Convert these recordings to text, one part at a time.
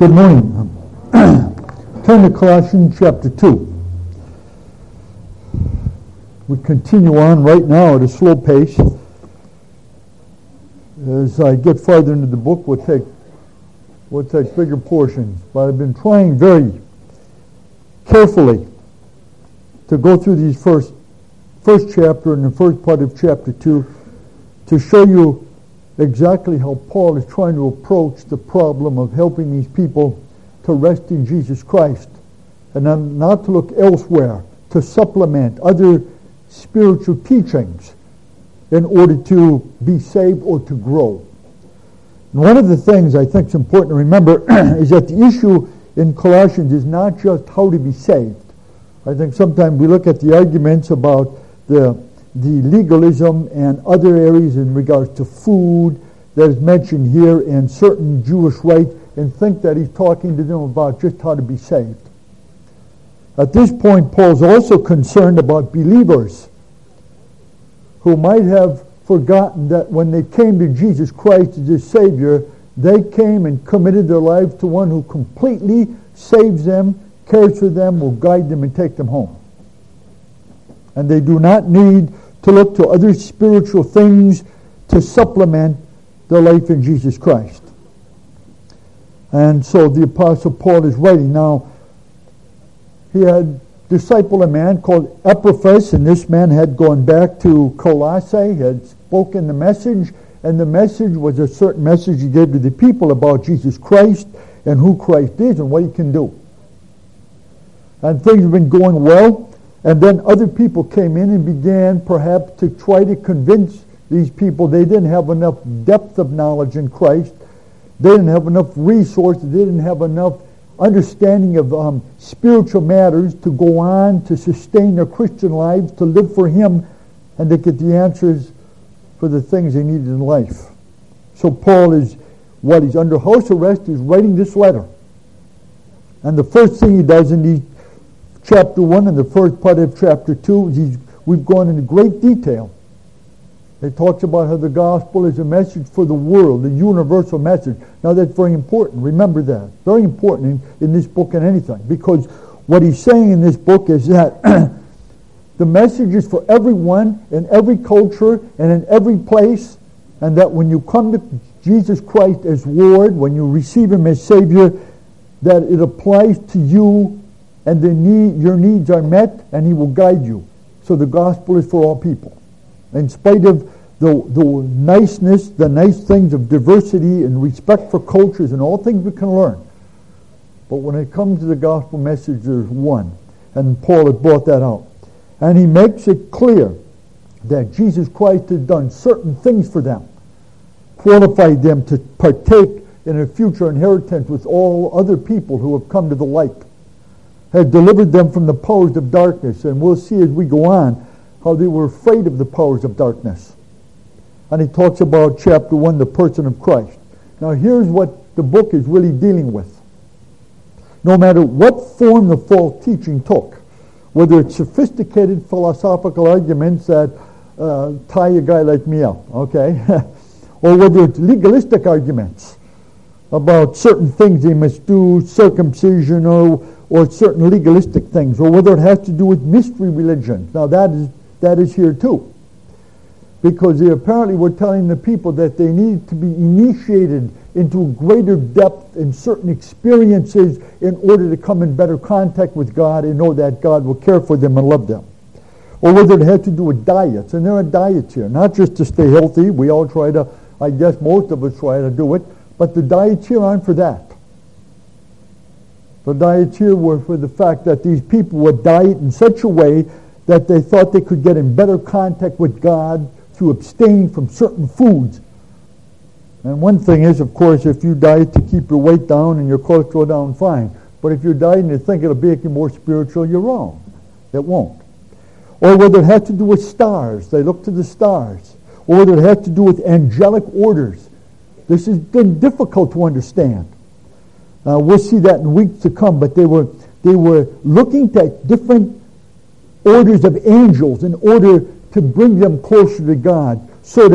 Good morning. Turn to Colossians chapter 2. We continue on right now at a slow pace. As I get farther into the book, we'll take bigger portions. But I've been trying very carefully to go through these first chapter and the first part of chapter 2 to show you exactly how Paul is trying to approach the problem of helping these people to rest in Jesus Christ and not to look elsewhere to supplement other spiritual teachings in order to be saved or to grow. And one of the things I think is important to remember is that the issue in Colossians is not just how to be saved. I think sometimes we look at the arguments about the legalism and other areas in regards to food that is mentioned here and certain Jewish rites and think that he's talking to them about just how to be saved. At this point, Paul's also concerned about believers who might have forgotten that when they came to Jesus Christ as their Savior, they came and committed their lives to one who completely saves them, cares for them, will guide them and take them home. And they do not need to look to other spiritual things to supplement their life in Jesus Christ. And so the Apostle Paul is writing. Now, he had discipled a man called Epaphras, and this man had gone back to Colossae, had spoken the message, and the message was a certain message he gave to the people about Jesus Christ and who Christ is and what he can do. And things have been going well. And then other people came in and began perhaps to try to convince these people they didn't have enough depth of knowledge in Christ. They didn't have enough resources. They didn't have enough understanding of spiritual matters to go on to sustain their Christian lives, to live for Him, and to get the answers for the things they needed in life. So Paul is, while he's under house arrest, is writing this letter. And the first thing he does in these chapter 1 and the first part of chapter 2, we've gone into great detail. It talks about how the gospel is a message for the world, a universal message. Now that's very important. Remember that. Very important in this book and anything. Because what he's saying in this book is that the message is for everyone, in every culture, and in every place. And that when you come to Jesus Christ as Lord, when you receive Him as Savior, that it applies to you and your needs are met, and He will guide you. So the gospel is for all people. In spite of the niceness, the nice things of diversity and respect for cultures and all things we can learn. But when it comes to the gospel message, there's one. And Paul has brought that out. And he makes it clear that Jesus Christ has done certain things for them, qualified them to partake in a future inheritance with all other people who have come to the light, had delivered them from the powers of darkness. And we'll see as we go on how they were afraid of the powers of darkness. And he talks about chapter 1, the person of Christ. Now here's what the book is really dealing with. No matter what form the false teaching took, whether it's sophisticated philosophical arguments that tie a guy like me up, okay? Or whether it's legalistic arguments about certain things they must do, circumcision or certain legalistic things, or whether it has to do with mystery religion. Now that is here too. Because they apparently were telling the people that they needed to be initiated into a greater depth in certain experiences in order to come in better contact with God and know that God will care for them and love them. Or whether it had to do with diets. And there are diets here, not just to stay healthy. We all try to, I guess most of us try to do it. But the diets here aren't for that. The diets here were for the fact that these people would diet in such a way that they thought they could get in better contact with God through abstaining from certain foods. And one thing is, of course, if you diet to keep your weight down and your cholesterol down, fine. But if you're dieting to think it'll make you more spiritual, you're wrong. It won't. Or whether it has to do with stars. They look to the stars. Or whether it has to do with angelic orders. This has been difficult to understand. We'll see that in weeks to come. But they were looking at different orders of angels in order to bring them closer to God, so that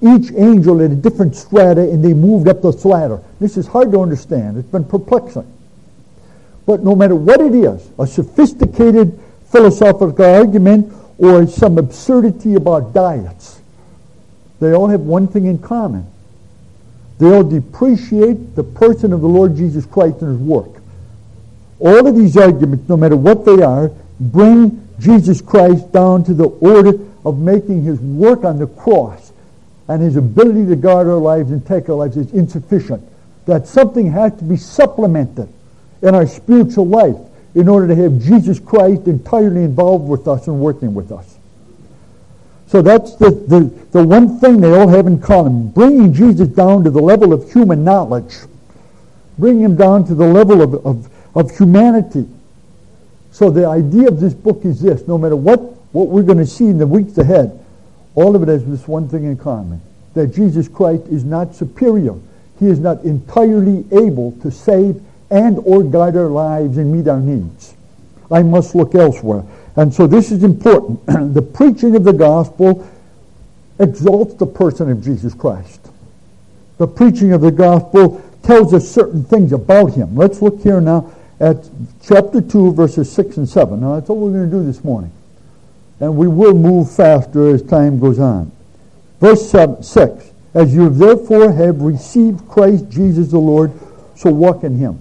each angel at a different strata, and they moved up the ladder. This is hard to understand. It's been perplexing. But no matter what it is, a sophisticated philosophical argument or some absurdity about diets, they all have one thing in common. They all depreciate the person of the Lord Jesus Christ and His work. All of these arguments, no matter what they are, bring Jesus Christ down to the order of making His work on the cross and His ability to guard our lives and take our lives is insufficient. That something has to be supplemented in our spiritual life in order to have Jesus Christ entirely involved with us and working with us. So that's the one thing they all have in common. Bringing Jesus down to the level of human knowledge. Bringing Him down to the level of humanity. So the idea of this book is this. No matter what we're going to see in the weeks ahead, all of it has this one thing in common. That Jesus Christ is not superior. He is not entirely able to save and or guide our lives and meet our needs. I must look elsewhere. And so this is important. The preaching of the gospel exalts the person of Jesus Christ. The preaching of the gospel tells us certain things about Him. Let's look here now at chapter 2, verses 6 and 7. Now that's what we're going to do this morning. And we will move faster as time goes on. Verse 6. As you therefore have received Christ Jesus the Lord, so walk in Him.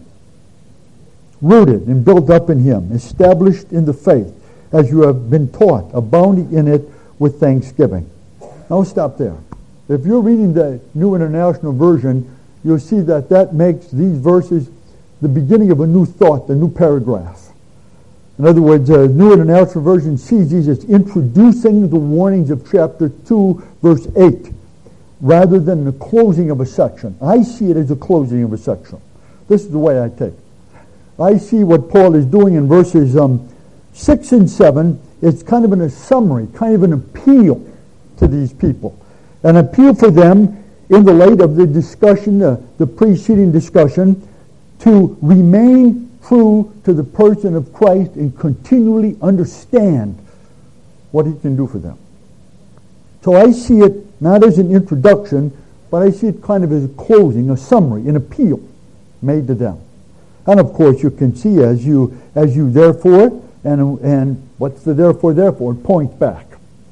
Rooted and built up in Him, established in the faith, as you have been taught, abounding in it with thanksgiving. Now stop there. If you're reading the New International Version, you'll see that makes these verses the beginning of a new thought, a new paragraph. In other words, the New International Version sees these as introducing the warnings of chapter 2, verse 8, rather than the closing of a section. I see it as a closing of a section. This is the way I take it. I see what Paul is doing in verses 6 and 7. It's kind of a summary, kind of an appeal to these people. An appeal for them in the light of the discussion, the preceding discussion, to remain true to the person of Christ and continually understand what He can do for them. So I see it not as an introduction, but I see it kind of as a closing, a summary, an appeal made to them. And of course you can see as you therefore, and what's the therefore? It points back.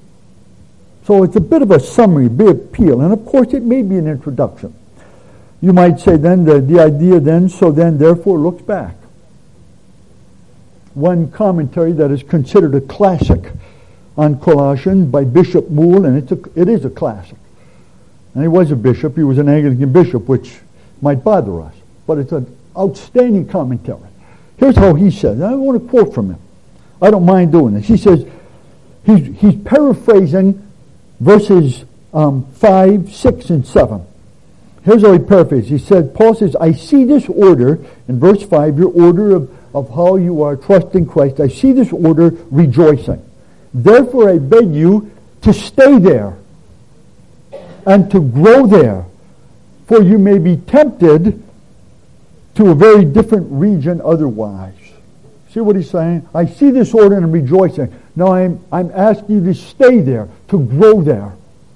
So it's a bit of a summary, big appeal, and of course it may be an introduction. You might say then the idea then, so then therefore looks back. One commentary that is considered a classic on Colossians by Bishop Moule, and it is a classic. And he was a bishop, he was an Anglican bishop, which might bother us, but it's an outstanding commentary. Here's how he says, and I want to quote from him. I don't mind doing this. He says, he's paraphrasing verses 5, 6, and 7. Here's how he paraphrases. He said, Paul says, I see this order, in verse 5, your order of how you are trusting Christ. I see this order rejoicing. Therefore I beg you to stay there and to grow there, for you may be tempted to a very different region otherwise. See what he's saying? I see this order and I'm rejoicing. Now I'm asking you to stay there, to grow there,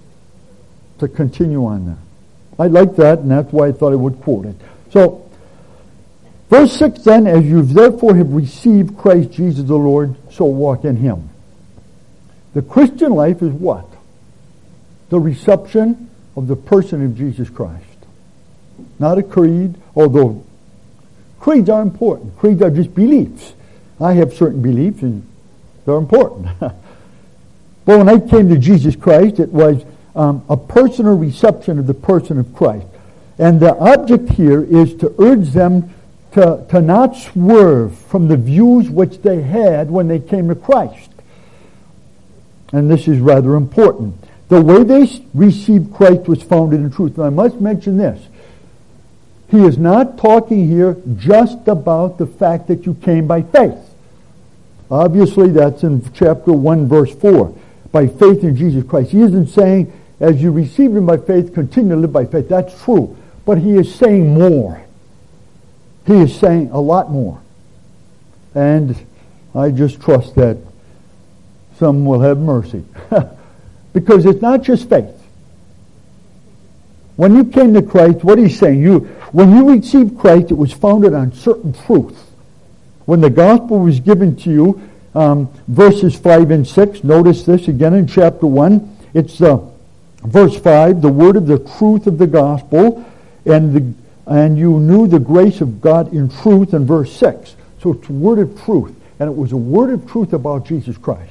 to continue on there. I like that, and that's why I thought I would quote it. So, verse 6 then, as you therefore have received Christ Jesus the Lord, so walk in Him. The Christian life is what? The reception of the person of Jesus Christ. Not a creed, although creeds are important. Creeds are just beliefs. I have certain beliefs, and they're important. But when I came to Jesus Christ, it was a personal reception of the person of Christ. And the object here is to urge them to not swerve from the views which they had when they came to Christ. And this is rather important. The way they received Christ was founded in truth. And I must mention this. He is not talking here just about the fact that you came by faith. Obviously, that's in chapter 1, verse 4. By faith in Jesus Christ. He isn't saying, as you received Him by faith, continue to live by faith. That's true. But He is saying more. He is saying a lot more. And I just trust that some will have mercy. Because it's not just faith. When you came to Christ, what he's saying, when you received Christ, it was founded on certain truths. When the gospel was given to you, verses 5 and 6, notice this again in chapter 1. It's verse 5, the word of the truth of the gospel, and you knew the grace of God in truth in verse 6. So it's a word of truth, and it was a word of truth about Jesus Christ.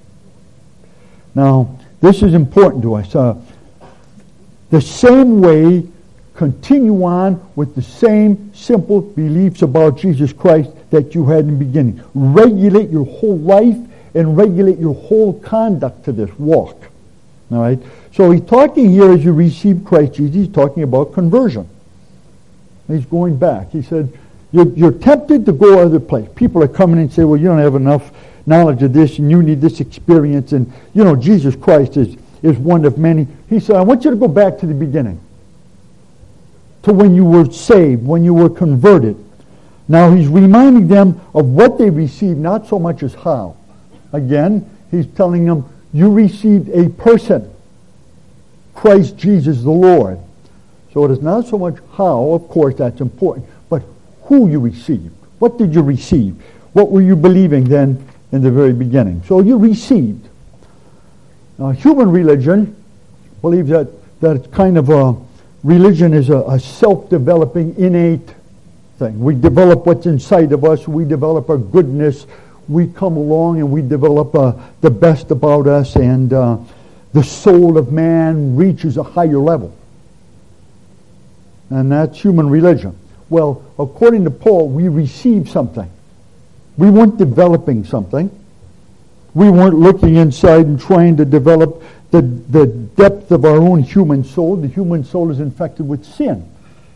Now, this is important to us. The same way, continue on with the same simple beliefs about Jesus Christ that you had in the beginning. Regulate your whole life and regulate your whole conduct to this walk. All right? So he's talking here as you receive Christ Jesus, he's talking about conversion. He's going back. He said, you're tempted to go other place. People are coming and say, well, you don't have enough knowledge of this and you need this experience. And, Jesus Christ is one of many. He said, I want you to go back to the beginning. To when you were saved, when you were converted. Now he's reminding them of what they received, not so much as how. Again, he's telling them, you received a person, Christ Jesus the Lord. So it is not so much how, of course that's important, but who you received. What did you receive? What were you believing then in the very beginning? So you received. Now human religion believes that it's kind of a religion is a self-developing, innate thing. We develop what's inside of us. We develop our goodness. We come along and we develop the best about us, and the soul of man reaches a higher level. And that's human religion. Well, according to Paul, we received something. We weren't developing something. We weren't looking inside and trying to develop the depth of our own human soul. The human soul is infected with sin.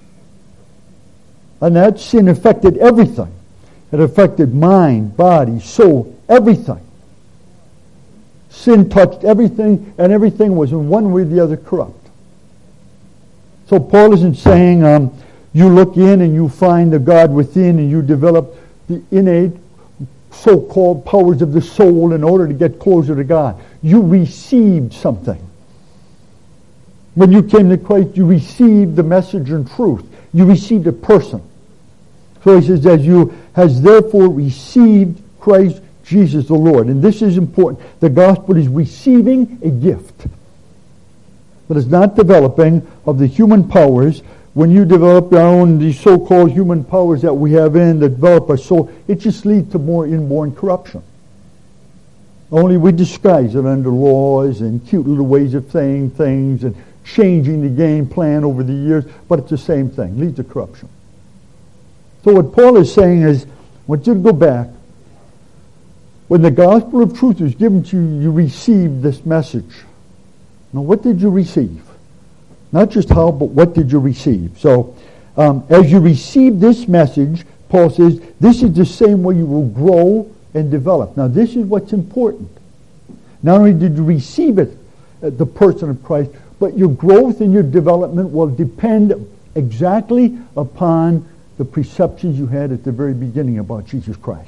And that sin affected everything. It affected mind, body, soul, everything. Sin touched everything, and everything was in one way or the other corrupt. So Paul isn't saying you look in and you find the God within and you develop the innate so-called powers of the soul in order to get closer to God. You received something. When you came to Christ, you received the message and truth. You received a person. So he says, as you has therefore received Christ Jesus the Lord. And this is important. The gospel is receiving a gift. But it's not developing of the human powers. When you develop your own, these so-called human powers that we have that develop our soul, it just leads to more inborn corruption. Only we disguise it under laws and cute little ways of saying things and changing the game plan over the years, but it's the same thing, leads to corruption. So what Paul is saying is, I want you to go back. When the gospel of truth was given to you, you received this message. Now, what did you receive? Not just how, but what did you receive? So, as you receive this message, Paul says, this is the same way you will grow and develop. Now, this is what's important. Not only did you receive it, the person of Christ, but your growth and your development will depend exactly upon the perceptions you had at the very beginning about Jesus Christ.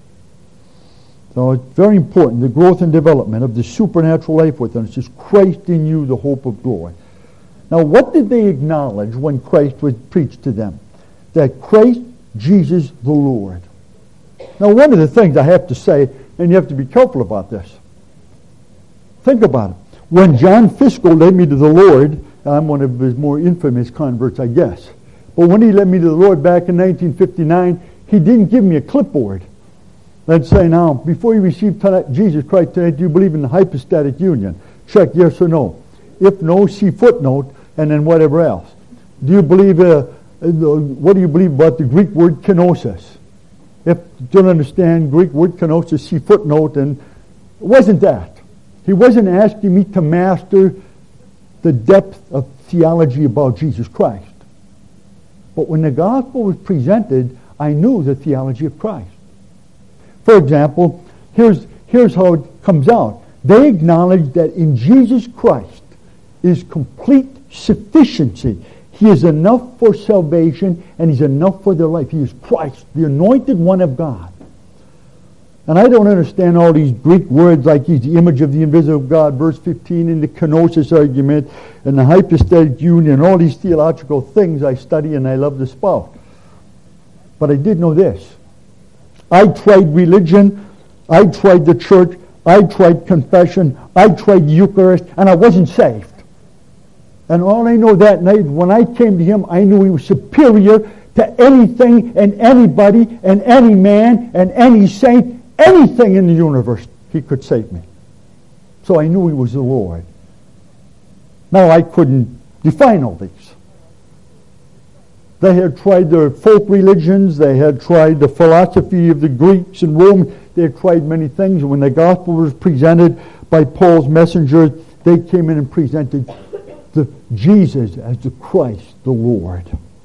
So it's very important, the growth and development of the supernatural life within us is Christ in you, the hope of glory. Now, what did they acknowledge when Christ was preached to them? That Christ Jesus the Lord. Now, one of the things I have to say, and you have to be careful about this. Think about it. When John Fisco led me to the Lord, I'm one of his more infamous converts, I guess. But when he led me to the Lord back in 1959, he didn't give me a clipboard. Let's say now, before you receive Jesus Christ tonight, do you believe in the hypostatic union? Check yes or no. If no, see footnote, and then whatever else. Do you believe, what do you believe about the Greek word kenosis? If you don't understand Greek word kenosis, see footnote, and it wasn't that. He wasn't asking me to master the depth of theology about Jesus Christ. But when the gospel was presented, I knew the theology of Christ. For example, here's how it comes out. They acknowledge that in Jesus Christ is complete sufficiency. He is enough for salvation, and He's enough for their life. He is Christ, the anointed one of God. And I don't understand all these Greek words like he's the image of the invisible God, verse 15, and the kenosis argument, and the hypostatic union, all these theological things I study and I love to spout. But I did know this. I tried religion, I tried the church, I tried confession, I tried the Eucharist, and I wasn't saved. And all I know that night, when I came to him, I knew he was superior to anything and anybody and any man and any saint, anything in the universe. He could save me. So I knew he was the Lord. Now I couldn't define all these. They had tried the folk religions. They had tried the philosophy of the Greeks and Romans. They had tried many things. And when the gospel was presented by Paul's messengers, they came in and presented Jesus as the Christ, the Lord.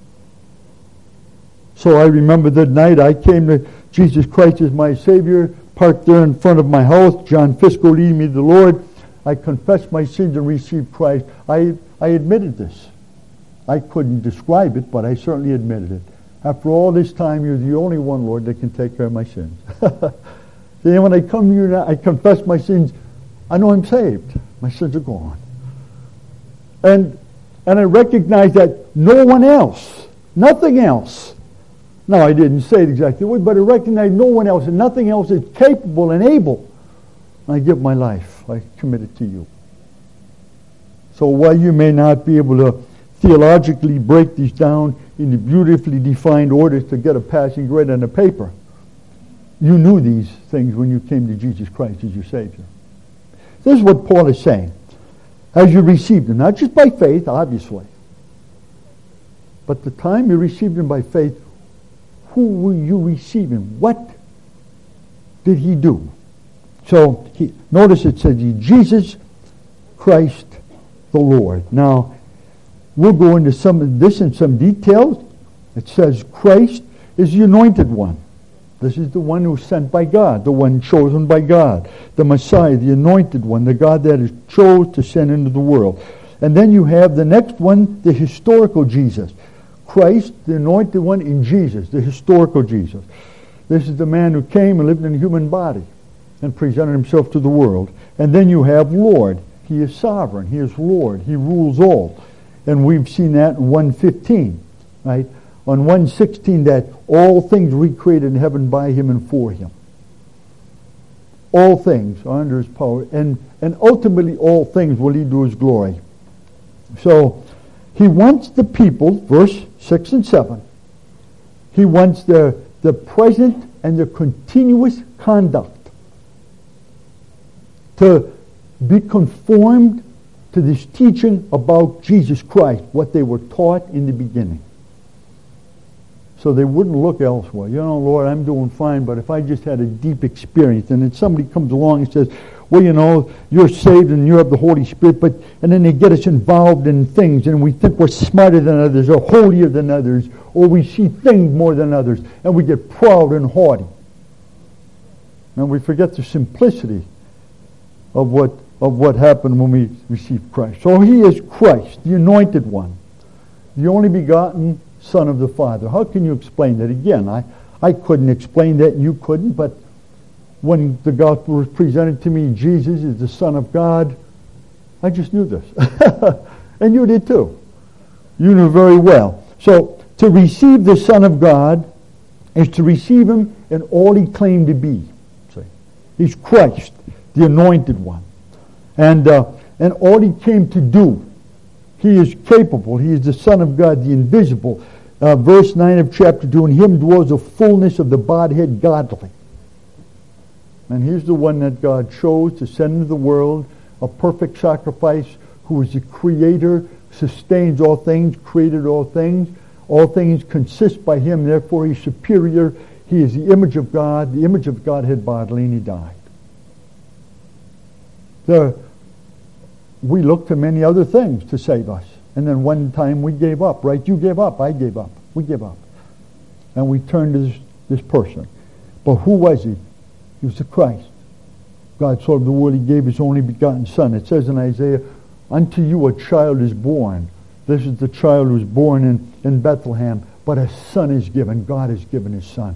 So I remember that night I came to Jesus Christ as my Savior, parked there in front of my house. John Fisco leading me to the Lord. I confessed my sins and received Christ. I admitted this. I couldn't describe it, but I certainly admitted it. After all this time, you're the only one, Lord, that can take care of my sins. Then when I come to you now, I confess my sins. I know I'm saved. My sins are gone. And I recognize that no one else, nothing else. No, I didn't say it exactly, but I recognize no one else and nothing else is capable and able. I give my life. I commit it to you. So while you may not be able to theologically break these down into beautifully defined orders to get a passing grade on the paper, you knew these things when you came to Jesus Christ as your Savior. This is what Paul is saying. As you received him, not just by faith, obviously, but the time you received him by faith, who will you receive him? What did he do? So notice it says Jesus Christ the Lord. Now, we'll go into some of this in some details. It says Christ is the anointed one. This is the one who's sent by God, the one chosen by God, the Messiah, the anointed one, the God that is chose to send into the world. And then you have the next one, the historical Jesus. Christ, the anointed one, in Jesus, the historical Jesus. This is the man who came and lived in a human body and presented himself to the world. And then you have Lord. He is sovereign. He is Lord. He rules all. And we've seen that in 1:15, right? On 1:16, that all things recreated in heaven by him and for him. All things are under his power. And ultimately all things will lead to his glory. So he wants the people, verse 6 and 7, he wants the present and the continuous conduct to be conformed to this teaching about Jesus Christ, what they were taught in the beginning. So they wouldn't look elsewhere. You know, Lord, I'm doing fine, but if I just had a deep experience, and then somebody comes along and says, well, you know, you're saved and you have the Holy Spirit, and then they get us involved in things, and we think we're smarter than others, or holier than others, or we see things more than others, and we get proud and haughty. And we forget the simplicity of what happened when we received Christ. So he is Christ, the anointed one, the only begotten Son of the Father. How can you explain that? Again, I couldn't explain that, and you couldn't, but when the gospel was presented to me, Jesus is the Son of God, I just knew this. And you did too. You knew very well. So to receive the Son of God is to receive him in all he claimed to be. See? He's Christ, the anointed one. And all he came to do. He is capable. He is the Son of God, the invisible. Verse 9 of chapter 2, in him dwells the fullness of the Godhead godly. And he's the one that God chose to send into the world, a perfect sacrifice, who is the creator, sustains all things, created all things. All things consist by him, therefore he's superior. He is the image of God, the image of Godhead bodily, and he died. We looked to many other things to save us. And then one time we gave up, right? You gave up, I gave up. We gave up. And we turned to this person. But who was he? He was the Christ. God so loved the world, he gave his only begotten Son. It says in Isaiah, unto you a child is born. This is the child who was born in Bethlehem. But a son is given. God has given his Son.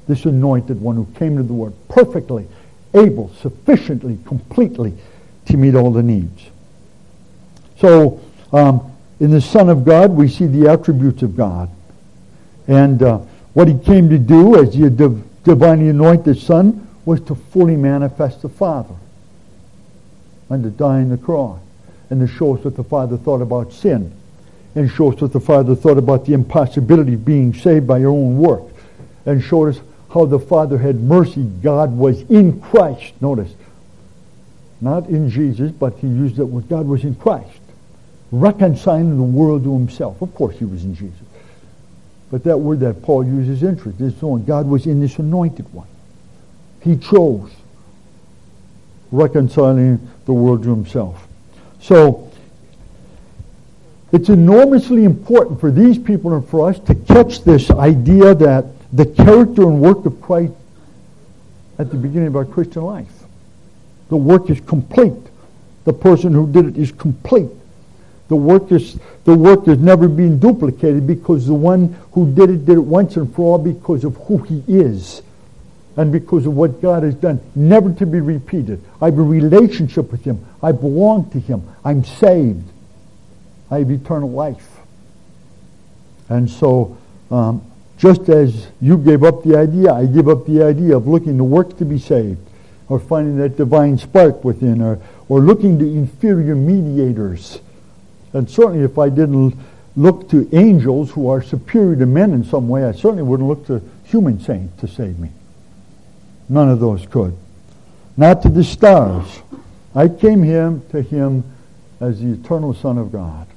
this anointed one who came to the world perfectly, able, sufficiently, completely to meet all the needs. So, in the Son of God, we see the attributes of God. And what he came to do as the divinely anointed Son was to fully manifest the Father and to die on the cross and to show us what the Father thought about sin and show us what the Father thought about the impossibility of being saved by your own work and showed us how the Father had mercy. God was in Christ. Notice, not in Jesus, but he used it when God was in Christ, reconciling the world to himself. Of course he was in Jesus. But that word that Paul uses, interest, is knowing God was in this anointed one. He chose reconciling the world to himself. So, it's enormously important for these people and for us to catch this idea that the character and work of Christ at the beginning of our Christian life. The work is complete. The person who did it is complete. The work is never being duplicated because the one who did it once and for all because of who he is and because of what God has done, never to be repeated. I have a relationship with him. I belong to him. I'm saved. I have eternal life. And so, just as you gave up the idea, I give up the idea of looking to work to be saved, or finding that divine spark within, or looking to inferior mediators. And certainly if I didn't look to angels who are superior to men in some way, I certainly wouldn't look to human saints to save me. None of those could. Not to the stars. I came to him as the eternal Son of God.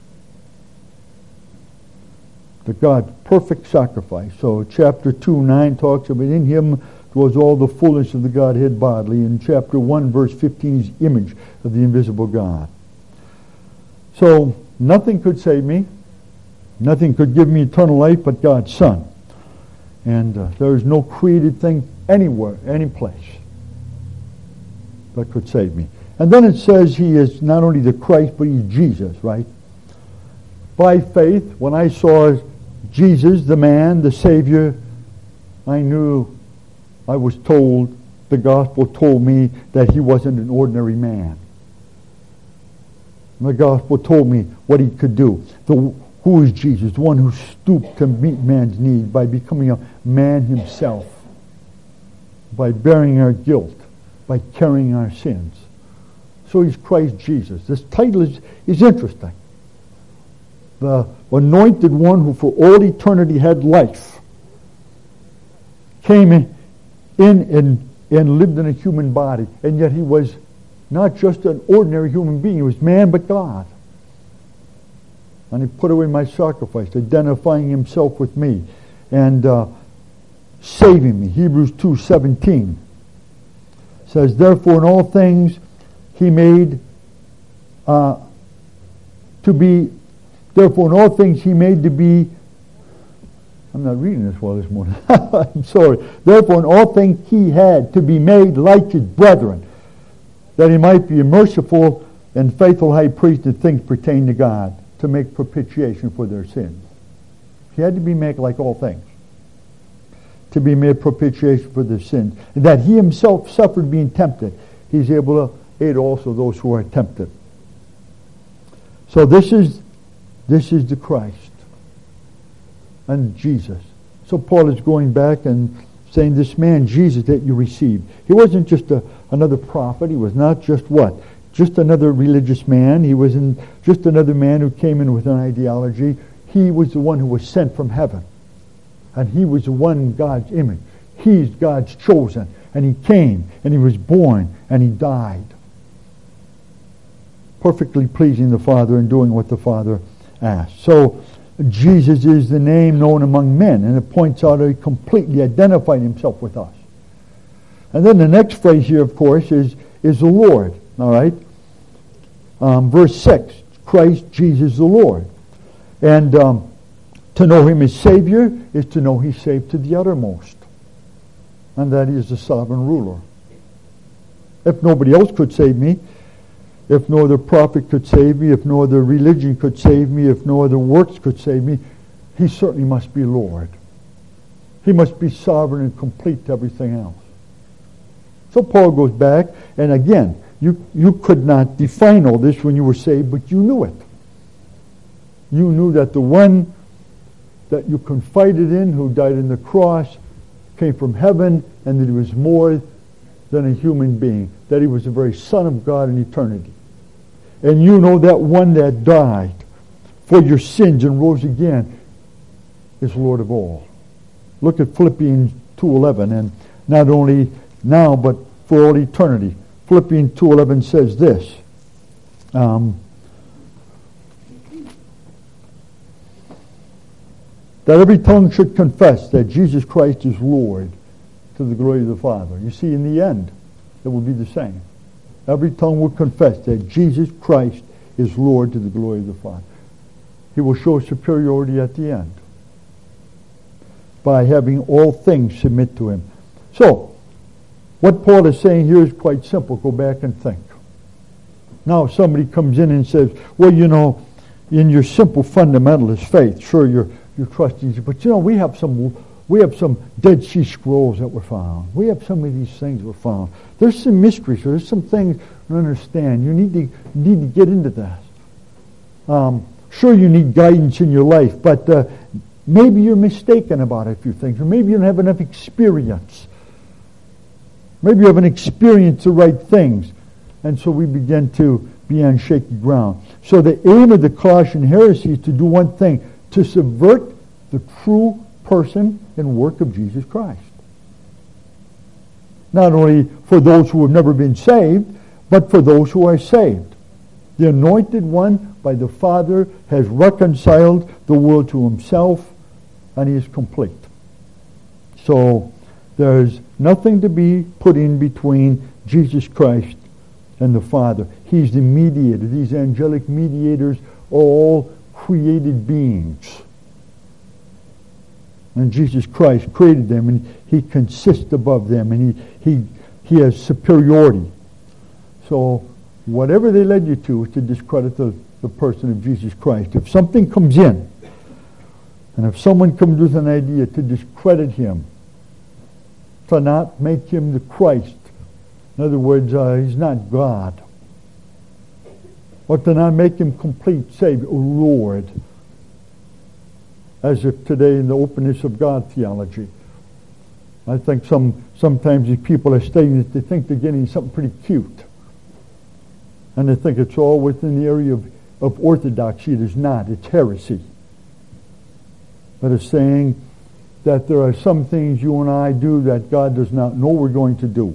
The God's perfect sacrifice. So chapter 2:9 talks about in him was all the fullness of the Godhead bodily. In chapter 1 verse 15 is image of the invisible God. So nothing could save me. Nothing could give me eternal life but God's Son. And there is no created thing anywhere, any place that could save me. And then it says he is not only the Christ, but he's Jesus, right? By faith, when I saw Jesus, the man, the Savior, I knew, I was told, the gospel told me that he wasn't an ordinary man. The gospel told me what he could do. Who is Jesus? The one who stooped to meet man's need by becoming a man himself, by bearing our guilt, by carrying our sins. So he's Christ Jesus. This title is interesting. The anointed one who for all eternity had life came in and lived in a human body, and yet he was not just an ordinary human being. He was man but God. And he put away my sacrifice, identifying himself with me and saving me. Hebrews 2:17 says, therefore in all things he made to be, therefore in all things he made to be, I'm not reading this well this morning. I'm sorry. Therefore in all things he had to be made like his brethren, that he might be a merciful and faithful high priest in things pertaining to God, to make propitiation for their sins. He had to be made like all things, to be made propitiation for their sins. And that he himself suffered being tempted, he's able to aid also those who are tempted. So this is the Christ and Jesus. So Paul is going back and saying this man Jesus that you received. He wasn't just another prophet. He was not just what? Just another religious man. He wasn't just another man who came in with an ideology. He was the one who was sent from heaven. And he was the one in God's image. He's God's chosen. And he came and he was born and he died. Perfectly pleasing the Father and doing what the Father asked. So Jesus is the name known among men, and it points out that he completely identified himself with us. And then the next phrase here, of course, is the Lord. All right? Verse 6, Christ Jesus the Lord. And to know him as Savior is to know he's saved to the uttermost. And that he is the sovereign ruler. If nobody else could save me, if no other prophet could save me, if no other religion could save me, if no other works could save me, he certainly must be Lord. He must be sovereign and complete to everything else. So Paul goes back, and again, you could not define all this when you were saved, but you knew it. You knew that the one that you confided in, who died on the cross, came from heaven, and that he was more than a human being, that he was the very Son of God in eternity. And you know that one that died for your sins and rose again is Lord of all. Look at Philippians 2:11, and not only now, but for all eternity. Philippians 2:11 says this. That every tongue should confess that Jesus Christ is Lord, to the glory of the Father. You see, in the end, it will be the same. Every tongue will confess that Jesus Christ is Lord, to the glory of the Father. He will show superiority at the end by having all things submit to him. So, what Paul is saying here is quite simple. Go back and think. Now, if somebody comes in and says, well, you know, in your simple fundamentalist faith, sure, you're trusting, but you know, we have some Dead Sea Scrolls that were found. We have some of these things were found. There's some mysteries. There's some things to understand. You need to get into that. Sure, you need guidance in your life, but maybe you're mistaken about a few things, or maybe you don't have enough experience. Maybe you haven't experienced the right things, and so we begin to be on shaky ground. So the aim of the Colossian heresy is to do one thing: to subvert the true person and work of Jesus Christ. Not only for those who have never been saved, but for those who are saved. The Anointed One by the Father has reconciled the world to himself, and he is complete. So there's nothing to be put in between Jesus Christ and the Father. He's the mediator. These angelic mediators are all created beings. And Jesus Christ created them, and he consists above them, and he has superiority. So whatever they led you to is to discredit the person of Jesus Christ. If something comes in, and if someone comes with an idea to discredit him, to not make him the Christ, in other words, he's not God, or to not make him complete Savior, or Lord, as if today in the openness of God theology, I think sometimes these people are stating that they think they're getting something pretty cute. And they think it's all within the area of orthodoxy. It is not. It's heresy. But it's saying that there are some things you and I do that God does not know we're going to do.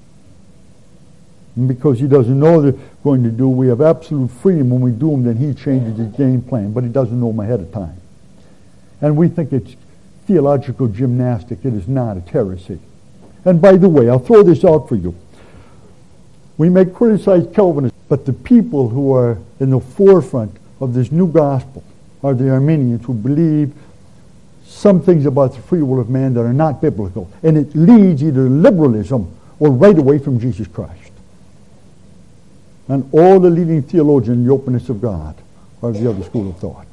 And because he doesn't know they're going to do, we have absolute freedom. When we do them, then he changes his game plan. But he doesn't know them ahead of time. And we think it's theological gymnastic. It is not. It's heresy. And by the way, I'll throw this out for you. We may criticize Calvinists, but the people who are in the forefront of this new gospel are the Arminians, who believe some things about the free will of man that are not biblical. And it leads either to liberalism or right away from Jesus Christ. And all the leading theologians in the openness of God are the other school of thought.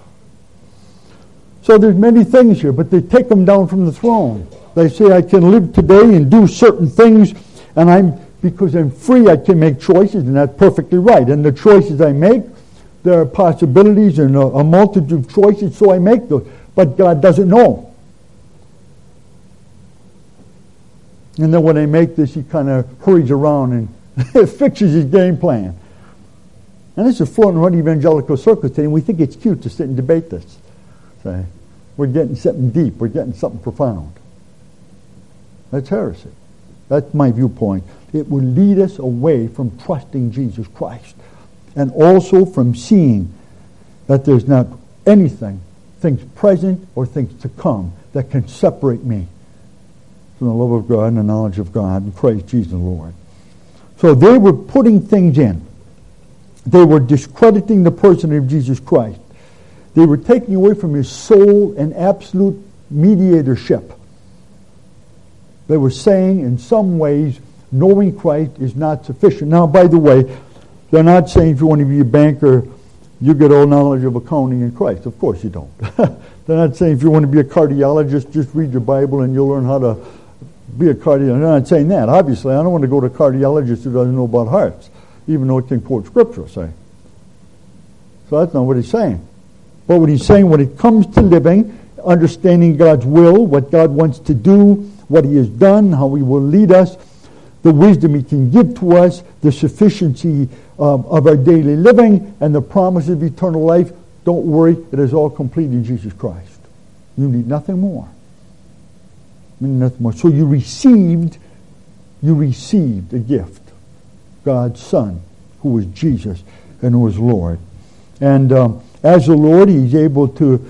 So there's many things here, but they take them down from the throne. They say, I can live today and do certain things, and because I'm free, I can make choices, and that's perfectly right. And the choices I make, there are possibilities and a multitude of choices, so I make those. But God doesn't know. And then when I make this, he kind of hurries around and fixes his game plan. And this is floating around evangelical circles today, and we think it's cute to sit and debate this. So we're getting something deep. We're getting something profound. That's heresy. That's my viewpoint. It will lead us away from trusting Jesus Christ, and also from seeing that there's not anything, things present or things to come, that can separate me from the love of God and the knowledge of God, and praise Jesus the Lord. So they were putting things in. They were discrediting the person of Jesus Christ. They were taking away from his soul and absolute mediatorship. They were saying, in some ways, knowing Christ is not sufficient. Now, by the way, they're not saying if you want to be a banker, you get all knowledge of accounting in Christ. Of course you don't. They're not saying if you want to be a cardiologist, just read your Bible and you'll learn how to be a cardiologist. They're not saying that. Obviously, I don't want to go to a cardiologist who doesn't know about hearts, even though it can quote Scripture, say. So that's not what he's saying. But what he's saying, when it comes to living, understanding God's will, what God wants to do, what he has done, how he will lead us, the wisdom he can give to us, the sufficiency of our daily living, and the promise of eternal life, don't worry, it is all complete in Jesus Christ. You need nothing more. You need nothing more. So you received a gift. God's Son, who was Jesus and who was Lord. And as the Lord, he's able to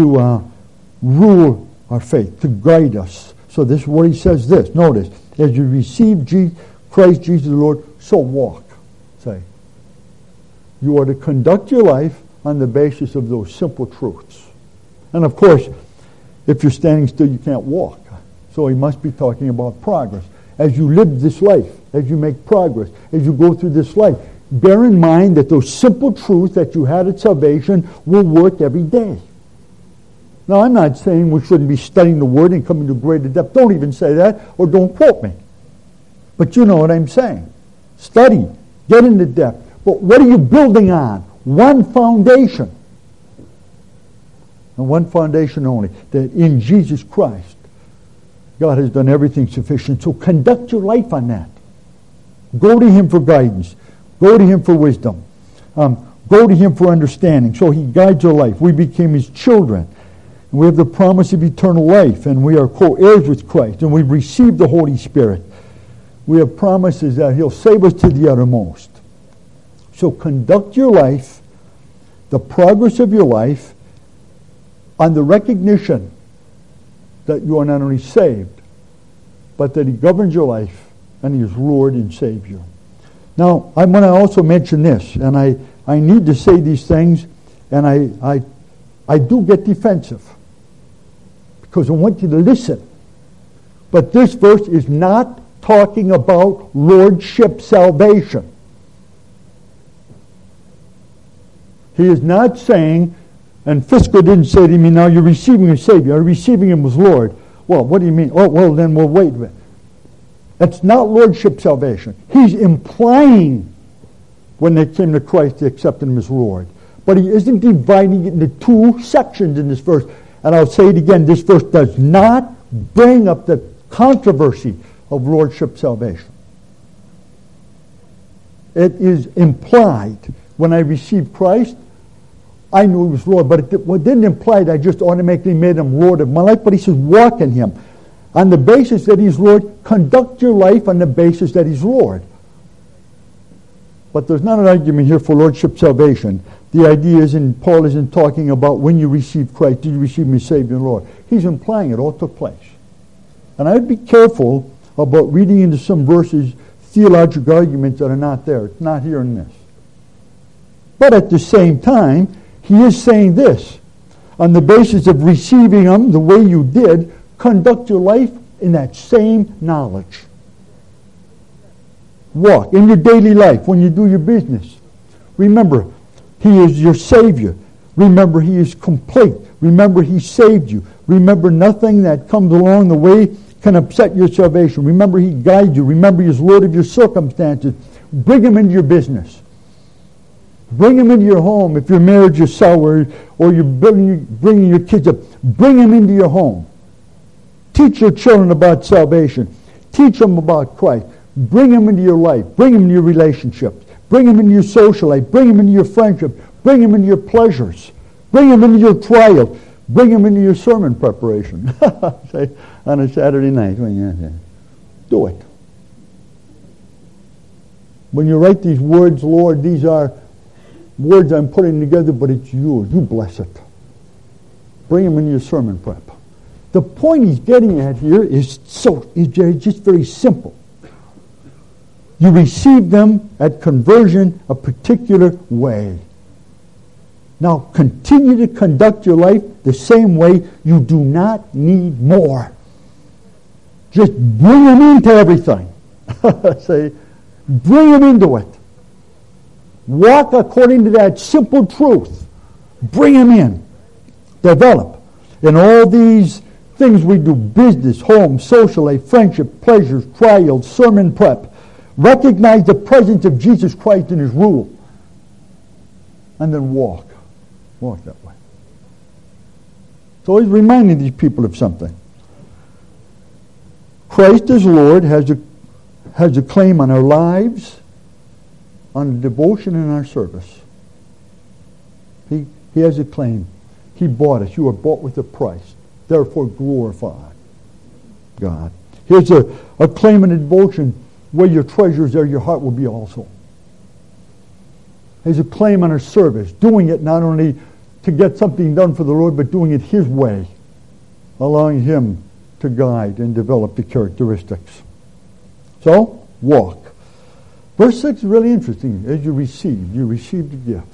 rule our faith, to guide us. So this is what he says this. Notice, as you receive Christ Jesus the Lord, so walk. Say, you are to conduct your life on the basis of those simple truths. And of course, if you're standing still, you can't walk. So he must be talking about progress. As you live this life, as you make progress, as you go through this life, bear in mind that those simple truths that you had at salvation will work every day. Now, I'm not saying we shouldn't be studying the Word and coming to greater depth. Don't even say that, or don't quote me. But you know what I'm saying. Study. Get into depth. But what are you building on? One foundation. And one foundation only. That in Jesus Christ, God has done everything sufficient. So conduct your life on that. Go to him for guidance. Go to him for wisdom. Go to him for understanding. So he guides your life. We became his children. And we have the promise of eternal life. And we are co-heirs with Christ. And we've received the Holy Spirit. We have promises that he'll save us to the uttermost. So conduct your life, the progress of your life, on the recognition that you are not only saved, but that he governs your life and he is Lord and Savior. Now, I want to also mention this, and I need to say these things, and I do get defensive because I want you to listen. But this verse is not talking about lordship salvation. He is not saying, and Fisco didn't say to me, now you're receiving a Savior, you're receiving him as Lord. Well, what do you mean? Oh, well, then we'll wait a minute. That's not lordship salvation. He's implying when they came to Christ, they accepted him as Lord. But he isn't dividing it into two sections in this verse. And I'll say it again, this verse does not bring up the controversy of lordship salvation. It is implied. When I received Christ, I knew he was Lord, but it didn't imply that I just automatically made him Lord of my life, but he says walk in him. On the basis that he's Lord, conduct your life on the basis that he's Lord. But there's not an argument here for lordship salvation. The idea isn't, Paul isn't talking about when you receive Christ, did you receive him as Savior and Lord. He's implying it all took place. And I'd be careful about reading into some verses theological arguments that are not there. It's not here in this. But at the same time, he is saying this. On the basis of receiving him the way you did, conduct your life in that same knowledge. Walk in your daily life, when you do your business. Remember, he is your Savior. Remember, he is complete. Remember, he saved you. Remember, nothing that comes along the way can upset your salvation. Remember, he guides you. Remember, he is Lord of your circumstances. Bring him into your business. Bring him into your home. If your marriage is sour or you're bringing your kids up, bring him into your home. Teach your children about salvation. Teach them about Christ. Bring him into your life. Bring him into your relationships. Bring him into your social life. Bring him into your friendship. Bring him into your pleasures. Bring him into your trials. Bring him into your sermon preparation. Say, on a Saturday night. Do it. When you write these words, Lord, these are words I'm putting together, but it's yours. You bless it. Bring them into your sermon prep. The point he's getting at here is just very simple. You receive them at conversion a particular way. Now continue to conduct your life the same way. You do not need more. Just bring them into everything. Say, bring them into it. Walk according to that simple truth. Bring him in. Develop. In all these things we do, business, home, social life, friendship, pleasures, trials, sermon prep, recognize the presence of Jesus Christ in his rule. And then walk. Walk that way. So he's reminding these people of something. Christ as Lord has a claim on our lives, on devotion and our service. He has a claim. He bought us. You are bought with a price. Therefore glorify God. Here's a claim and a devotion. Where your treasure is, there your heart will be also. Here's a claim on our service. Doing it not only to get something done for the Lord, but doing it his way. Allowing him to guide and develop the characteristics. So, walk. Verse 6 is really interesting. As you received a gift.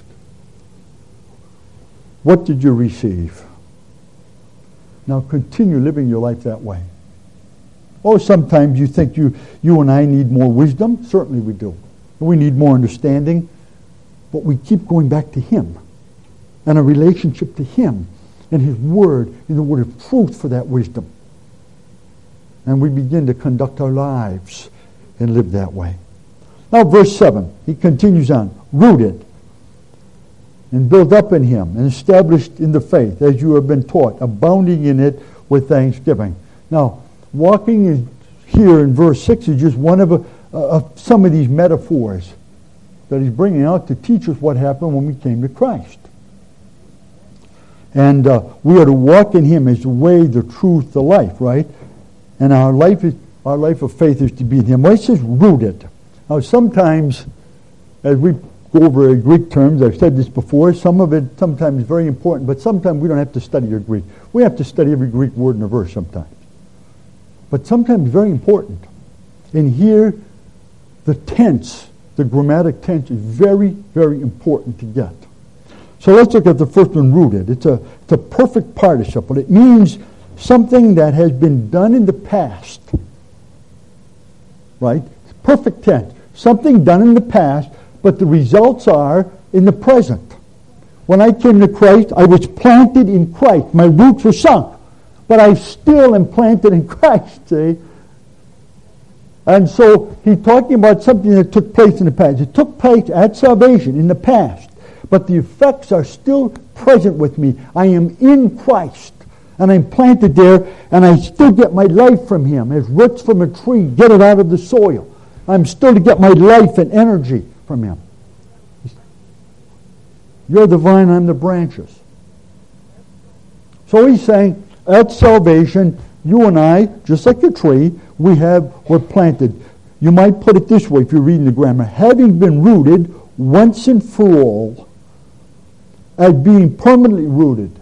What did you receive? Now continue living your life that way. Oh, sometimes you think you and I need more wisdom. Certainly we do. We need more understanding. But we keep going back to him. And a relationship to him. And his word, in the word of truth for that wisdom. And we begin to conduct our lives and live that way. Now verse 7, he continues on. Rooted and built up in him and established in the faith as you have been taught, abounding in it with thanksgiving. Now, walking is here in verse 6 is just one of some of these metaphors that he's bringing out to teach us what happened when we came to Christ. And we are to walk in him as the way, the truth, the life, right? And our life of faith is to be in him. Well, it says rooted. Now, sometimes, as we go over Greek terms, I've said this before, some of it sometimes is very important, but sometimes we don't have to study your Greek. We have to study every Greek word in a verse sometimes. But sometimes very important. And here, the tense, the grammatic tense is very, very important to get. So let's look at the first one, rooted. It's a perfect participle. It means something that has been done in the past. Right? Perfect tense. Something done in the past, but the results are in the present. When I came to Christ, I was planted in Christ. My roots were sunk. But I still am planted in Christ, see? And so he's talking about something that took place in the past. It took place at salvation in the past. But the effects are still present with me. I am in Christ. And I'm planted there, and I still get my life from him. As roots from a tree, get it out of the soil. I'm still to get my life and energy from him. You're the vine, I'm the branches. So he's saying, at salvation, you and I, just like the tree, we're planted. You might put it this way if you're reading the grammar. Having been rooted once and for all, as being permanently rooted.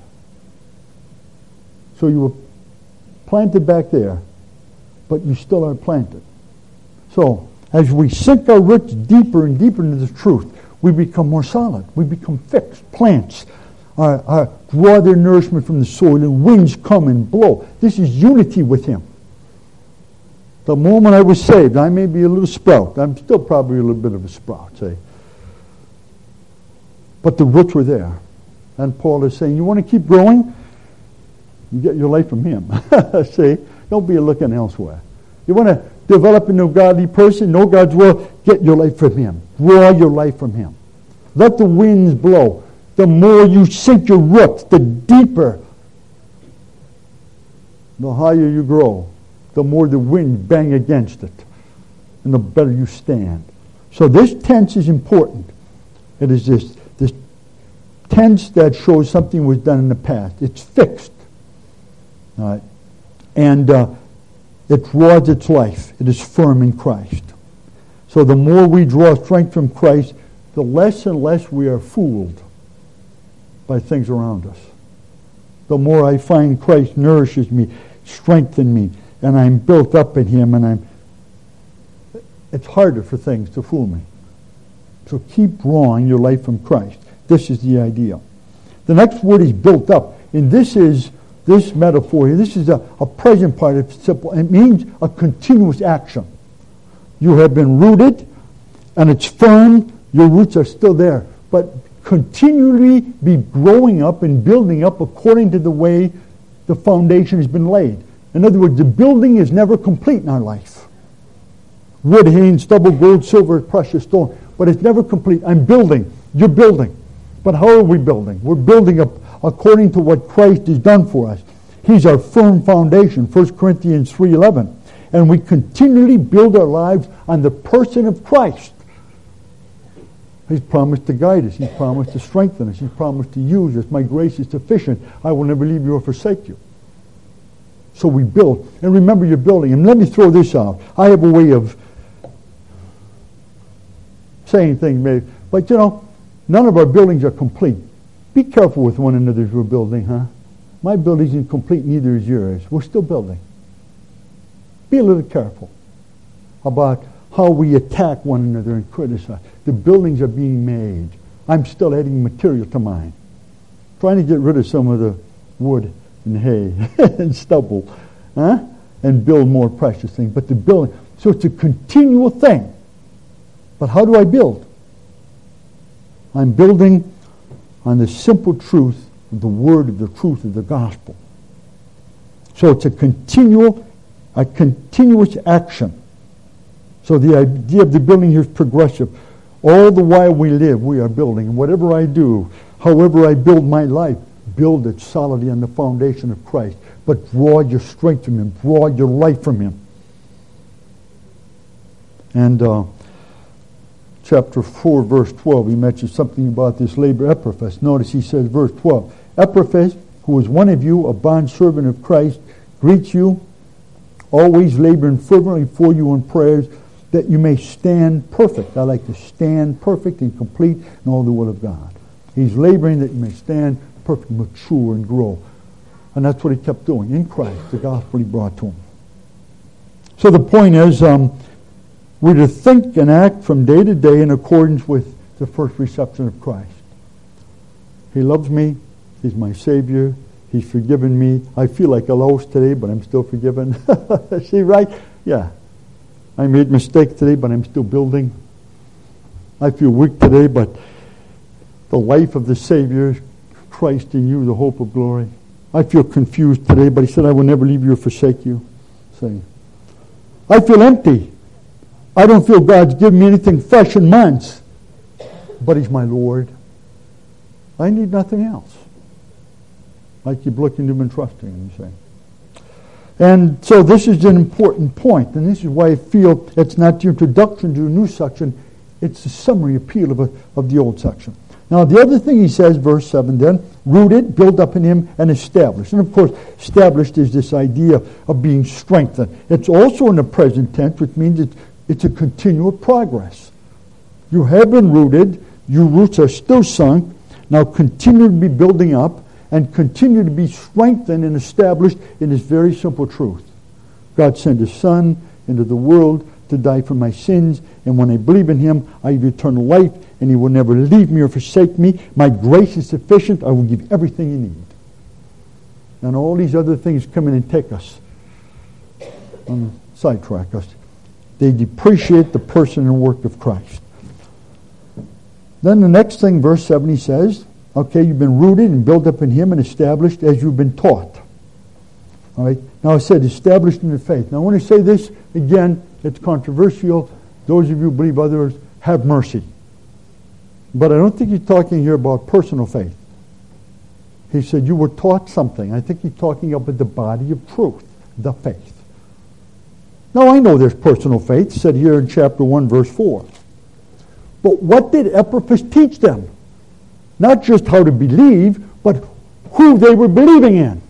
So you were planted back there, but you still are planted. So, as we sink our roots deeper and deeper into the truth, we become more solid. We become fixed. Plants draw their nourishment from the soil, and winds come and blow. This is unity with him. The moment I was saved, I may be a little sprout. I'm still probably a little bit of a sprout, say. But the roots were there. And Paul is saying, you want to keep growing? You get your life from him. See? Don't be looking elsewhere. You want to develop into a godly person, know God's will, get your life from him. Draw your life from him. Let the winds blow. The more you sink your roots, the deeper, the higher you grow, the more the winds bang against it, and the better you stand. So this tense is important. It is this tense that shows something was done in the past. It's fixed. All right. And it draws its life. It is firm in Christ. So the more we draw strength from Christ, the less and less we are fooled by things around us. The more I find Christ nourishes me, strengthens me, and I'm built up in him, and it's harder for things to fool me. So keep drawing your life from Christ. This is the idea. The next word is built up. And this metaphor here, this is a present participle. It means a continuous action. You have been rooted, and it's firm. Your roots are still there. But continually be growing up and building up according to the way the foundation has been laid. In other words, the building is never complete in our life. Wood, hay, and stubble, gold, silver, precious stone. But it's never complete. I'm building. You're building. But how are we building? We're building up according to what Christ has done for us. He's our firm foundation, 1 Corinthians 3:11. And we continually build our lives on the person of Christ. He's promised to guide us. He's promised to strengthen us. He's promised to use us. My grace is sufficient. I will never leave you or forsake you. So we build. And remember, you're building. And let me throw this out. I have a way of saying things, maybe. But, none of our buildings are complete. Be careful with one another as we're building, huh? My building isn't complete, neither is yours. We're still building. Be a little careful about how we attack one another and criticize. The buildings are being made. I'm still adding material to mine. Trying to get rid of some of the wood and hay and stubble, huh? And build more precious things. But the building, so it's a continual thing. But how do I build? I'm building on the simple truth of the word of the truth of the gospel. So it's a continuous action. So the idea of the building here is progressive. All the while we live, we are building. And whatever I do, however I build my life, build it solidly on the foundation of Christ. But draw your strength from Him. Draw your life from Him. And chapter 4, verse 12, he mentions something about this labor, Epaphras. Notice he says, verse 12, Epaphras, who is one of you, a bondservant of Christ, greets you, always laboring fervently for you in prayers, that you may stand perfect. I like to stand perfect and complete in all the will of God. He's laboring that you may stand perfect, mature, and grow. And that's what he kept doing in Christ, the gospel he brought to him. So the point is, we're to think and act from day to day in accordance with the first reception of Christ. He loves me. He's my Savior. He's forgiven me. I feel like a louse today, but I'm still forgiven. See, right? Yeah. I made a mistake today, but I'm still building. I feel weak today, but the life of the Savior, Christ in you, the hope of glory. I feel confused today, but He said, I will never leave you or forsake you. Say, I feel empty. I don't feel God's given me anything fresh in months, but He's my Lord. I need nothing else. I keep looking to Him and trusting Him, you say. And so this is an important point, and this is why I feel it's not the introduction to a new section, it's the summary appeal of the old section. Now the other thing he says, verse 7 then, rooted, built up in Him, and established. And of course, established is this idea of being strengthened. It's also in the present tense, which means it's a continual progress. You have been rooted, your roots are still sunk, now continue to be building up, and continue to be strengthened and established in this very simple truth. God sent His Son into the world to die for my sins, and when I believe in Him, I have eternal life, and He will never leave me or forsake me. My grace is sufficient. I will give everything you need. And all these other things come in and take us, sidetrack us. They depreciate the person and work of Christ. Then the next thing, verse 7, he says, okay, you've been rooted and built up in Him and established as you've been taught. All right. Now I said established in the faith. Now I want to say this again. It's controversial. Those of you who believe others, have mercy. But I don't think he's talking here about personal faith. He said you were taught something. I think he's talking about the body of truth, the faith. Now I know there's personal faith, said here in chapter 1, verse 4. But what did Epaphras teach them? Not just how to believe, but who they were believing in.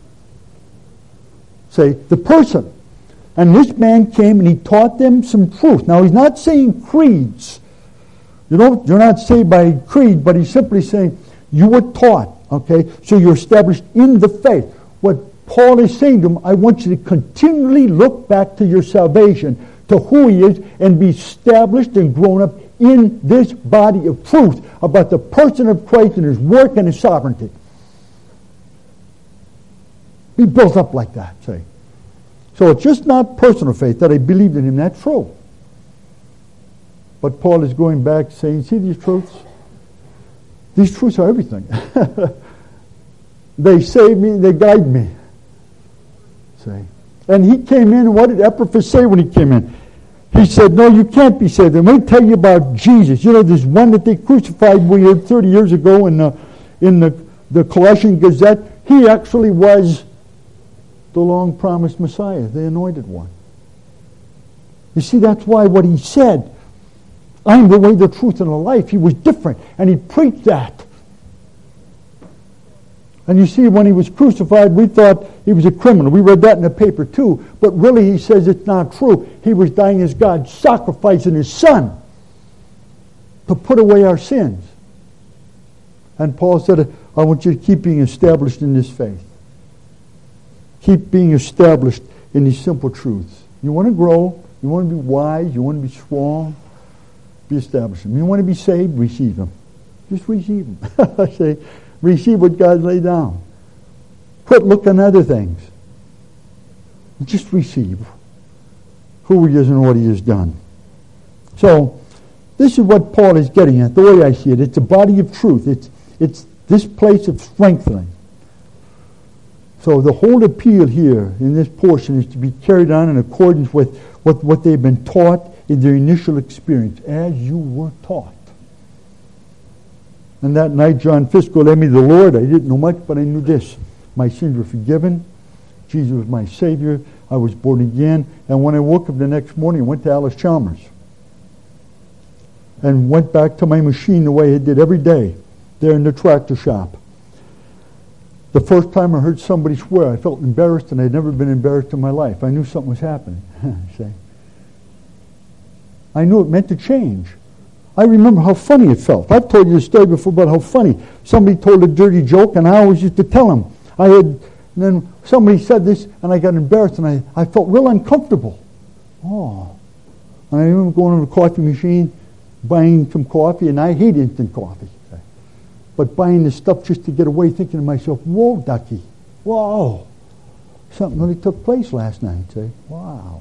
Say, the person. And this man came and he taught them some truth. Now he's not saying creeds. You're not saved by creed, but he's simply saying you were taught. Okay, so you're established in the faith. What Paul is saying to them, I want you to continually look back to your salvation, to who He is, and be established and grown up in this body of truth about the person of Christ and His work and His sovereignty. Be built up like that, say. So it's just not personal faith that I believed in Him. That's true. But Paul is going back saying, see these truths? These truths are everything. They save me, they guide me. See? And he came in, and what did Epaphras say when he came in? He said, no, you can't be saved. And let me tell you about Jesus. You know, there's one that they crucified 30 years ago in the Colossian Gazette. He actually was the long-promised Messiah, the anointed one. You see, that's why what he said, I am the way, the truth, and the life. He was different, and he preached that. And you see, when he was crucified, we thought he was a criminal. We read that in the paper too. But really, he says it's not true. He was dying as God, sacrificing his Son to put away our sins. And Paul said, I want you to keep being established in this faith. Keep being established in these simple truths. You want to grow. You want to be wise. You want to be strong. Be established. You want to be saved? Receive Him. Just receive Him. I say, receive what God laid down. Quit looking at other things. Just receive who He is and what He has done. So, this is what Paul is getting at, the way I see it. It's a body of truth. It's this place of strengthening. So the whole appeal here in this portion is to be carried on in accordance with what they've been taught in their initial experience, as you were taught. And that night, John Fisco led me to the Lord. I didn't know much, but I knew this. My sins were forgiven. Jesus was my Savior. I was born again. And when I woke up the next morning, I went to Alice Chalmers and went back to my machine the way I did every day there in the tractor shop. The first time I heard somebody swear, I felt embarrassed, and I'd never been embarrassed in my life. I knew something was happening. I knew it meant to change. I remember how funny it felt. I've told you the story before about how funny. Somebody told a dirty joke, and I always used to tell them. And then somebody said this, and I got embarrassed, and I felt real uncomfortable. Oh. And I remember going to the coffee machine, buying some coffee, and I hate instant coffee. But buying this stuff just to get away, thinking to myself, whoa, ducky, whoa. Something really took place last night. Say, wow.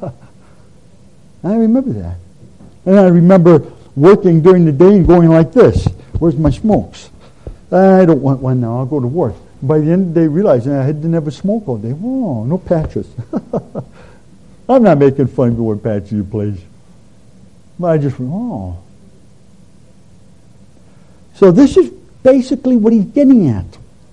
I remember that. And I remember working during the day and going like this. Where's my smokes? I don't want one now. I'll go to work. By the end of the day, realizing I didn't have a smoke all day. Whoa, no patches. I'm not making fun of you with patches, you please. But I just went, oh. So this is basically what he's getting at.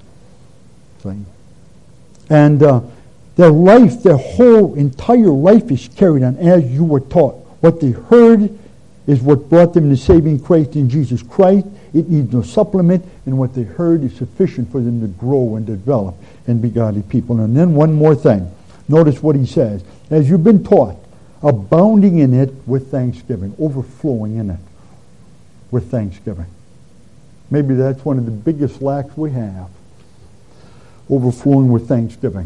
And their life, their whole entire life is carried on as you were taught. What they heard is what brought them to saving Christ in Jesus Christ. It needs no supplement, and what they heard is sufficient for them to grow and develop and be godly people. And then one more thing. Notice what he says. As you've been taught, abounding in it with thanksgiving, overflowing in it with thanksgiving. Maybe that's one of the biggest lacks we have. Overflowing with thanksgiving.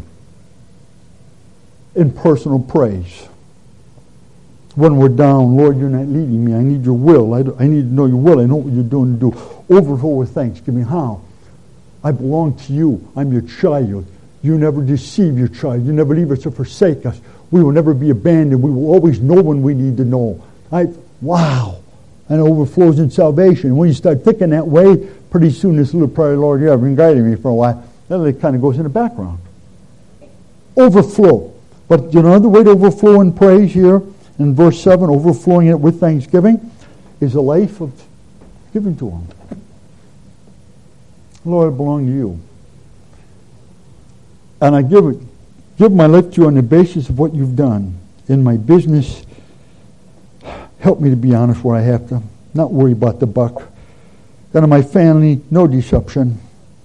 In personal praise. When we're down, Lord, you're not leading me. I need your will. I need to know your will. I know what you're doing to do. Overflow with thanksgiving. How? I belong to you. I'm your child. You never deceive your child. You never leave us or forsake us. We will never be abandoned. We will always know when we need to know. Wow. And it overflows in salvation. And when you start thinking that way, pretty soon this little prayer, Lord, you have been guiding me for a while, then it kind of goes in the background. Overflow. But you know the way to overflow in praise here, in verse 7, overflowing it with thanksgiving, is a life of giving to Him. Lord, I belong to you. And I give my life to you on the basis of what you've done in my business. Help me to be honest where I have to, not worry about the buck. And in my family, no deception.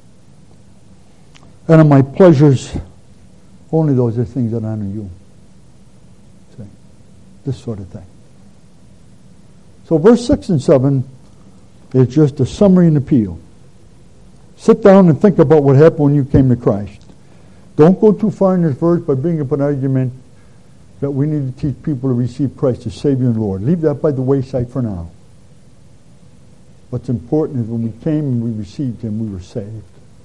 And in my pleasures, only those are things that honor you. See? This sort of thing. So verse 6 and 7 is just a summary and appeal. Sit down and think about what happened when you came to Christ. Don't go too far in this verse by bringing up an argument that we need to teach people to receive Christ as Savior and Lord. Leave that by the wayside for now. What's important is when we came and we received Him, we were saved.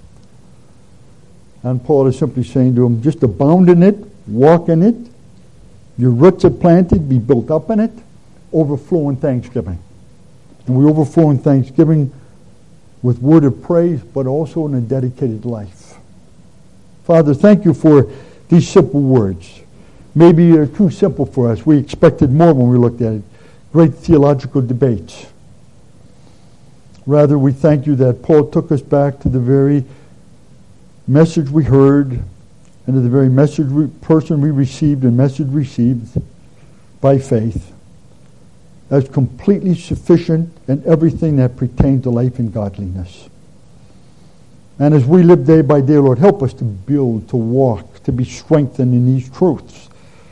And Paul is simply saying to him, just abound in it, walk in it, your roots are planted, be built up in it, overflow in thanksgiving. And we overflow in thanksgiving with word of praise, but also in a dedicated life. Father, thank you for these simple words. Maybe they're too simple for us. We expected more when we looked at it. Great theological debates. Rather, we thank you that Paul took us back to the very message we heard and to the very person we received and message received by faith as completely sufficient in everything that pertains to life and godliness. And as we live day by day, Lord, help us to build, to walk, to be strengthened in these truths.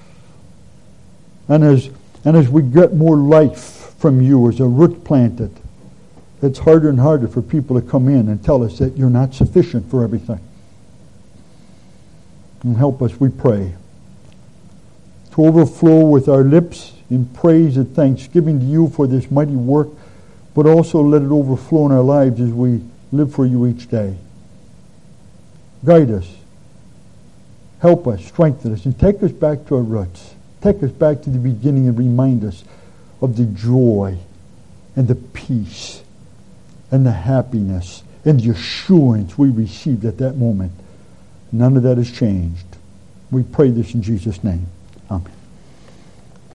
And as we get more life from you as a root planted, it's harder and harder for people to come in and tell us that you're not sufficient for everything. And help us, we pray, to overflow with our lips in praise and thanksgiving to you for this mighty work, but also let it overflow in our lives as we live for you each day. Guide us, help us, strengthen us, and take us back to our roots. Take us back to the beginning and remind us of the joy and the peace and the happiness and the assurance we received at that moment. None of that has changed. We pray this in Jesus' name. Amen.